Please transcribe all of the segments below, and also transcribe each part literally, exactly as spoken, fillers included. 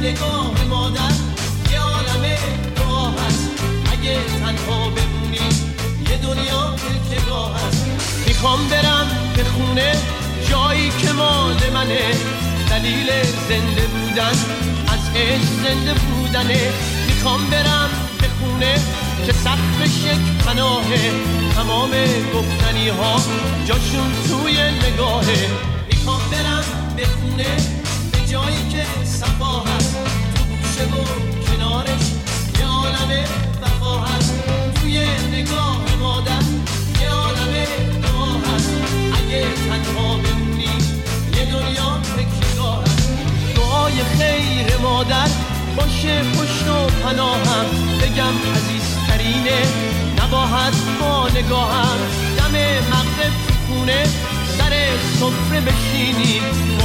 نگاه مادر یه عالمه دعا هست. اگه تنها بمونی یه دنیا تکیه‌گاه هست. میخوام برم به خونه جایی که مال منه، دلیل زنده بودن از عشق زنده بودنه. میخوام برم به خونه که سقفش یک پناهه، تمام گفتنی ها جاشون توی نگاهه. میخوام برم به خونه به جایی که صفا هست، تو گوشه و کنارش یه عالمه وفا هست. توی نگاه مادر یه عالمه دعا هست. اگه تنها بمونی یه دنیا تکیه‌گاه هست. دعای خیر مادر باشه پشت و پناهم، بگم عزیزترینه نباید با نگاهم. دم مغرب تو خونه سر سفره بشینی،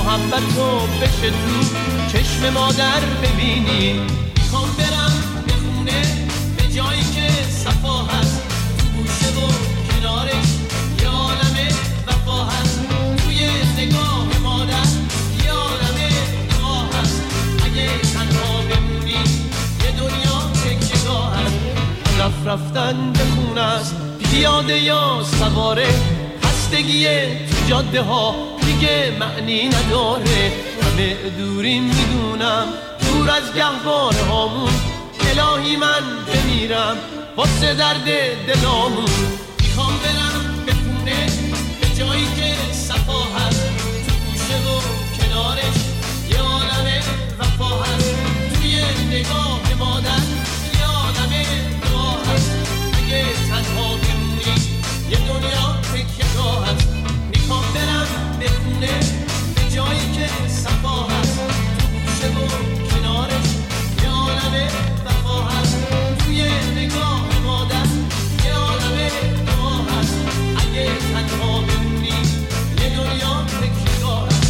محبتو بشه تو چشم مادر ببینی. میخوام برم به خونه به جایی که صفا هست، تو گوشه و کنارش یه عالمه وفا هست. توی نگاه مادر یه عالمه دعا هست. اگه تنها بمونی یه دنیا تکیه‌گاه هست. رفت رفتن به خونه است، پیاده یا سواره، خستگی تو جاده ها دیگه معنی نداره. همه دوریم میدونم دور از گهواره هامون، الهی من بمیرم واسه درد دلامون. میخوام برم به خونه به جایی که صفا هست، تو گوشه و کنارش یه عالمه وفا هست. توی نگاه مادر یه عالمه دعا هست. اگه تنها بمونی یه دنیا تکیه‌گاه هست. میخوام برم به خونه به جایی که صفا هست، تو گوشه و کنارش یه عالمه وفا هست. توی نگاه مادر یه عالمه دعا هست. اگه تنها بمونی یه دنیا تکیه‌گاه هست.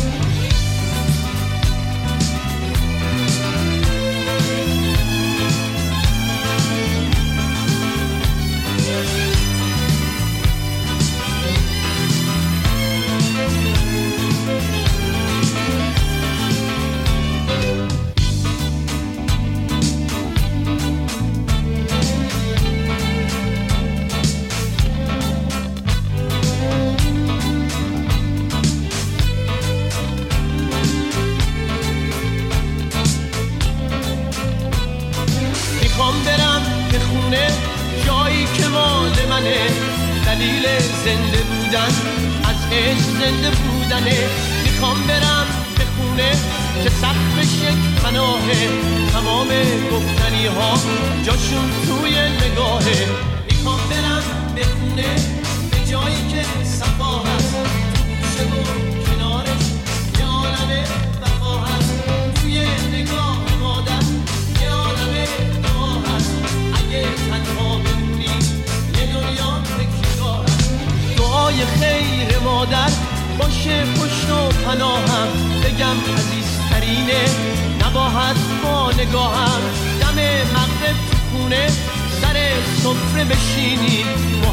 میخوام برم به خونه جایی که مال منه، دلیل زنده بودن از عشق زنده بودنه. میخوام برم به خونه که سقفش یک پناهه، تمام گفتنی ها جاشون توی نگاهه. میخوام برم به خونه به جایی که صفا هست، تو گوشه و کنارش یه عالمه وفا هست. توی نگاه مادر یه عالمه دعا هست. اگه تنها بمونی یه دنیا تکیه‌گاه هست. دعای خیر مادر باشه پشت و پناهم، بگم عزیزترینه نباید با نگاهم. دم مغرب تو خونه سر سفره بشینی،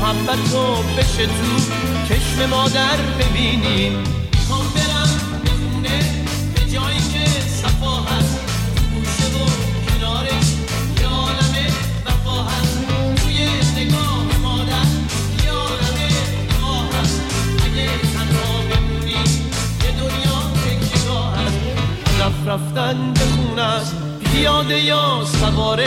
محبتو بشه تو چشم مادر ببینی. میخوام برم به خونه به جایی که صفا هست، تو گوشه و کنارش یه عالمه وفا هست. توی نگاه مادر یه عالمه دعا هست. اگه تنها بمونی یه دنیا تکیه‌گاه هست. رفت رفتن به خونه است، پیاده یا سواره،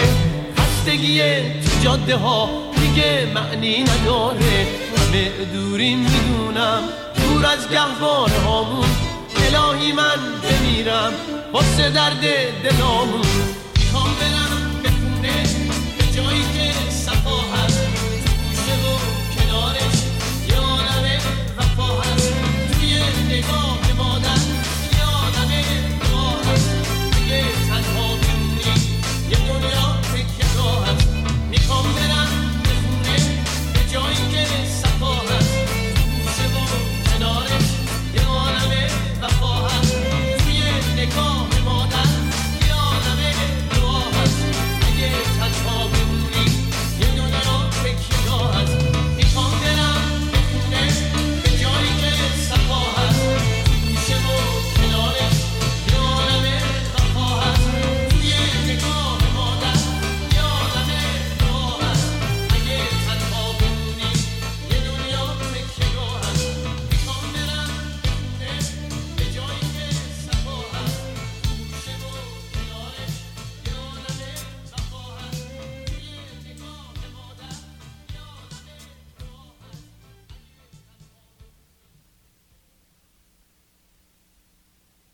خستگی تو جاده ها دیگه معنی نداره. همه دوریم میدونم دور از گهواره هامون، الهی من بمیرم واسه درد دلامون.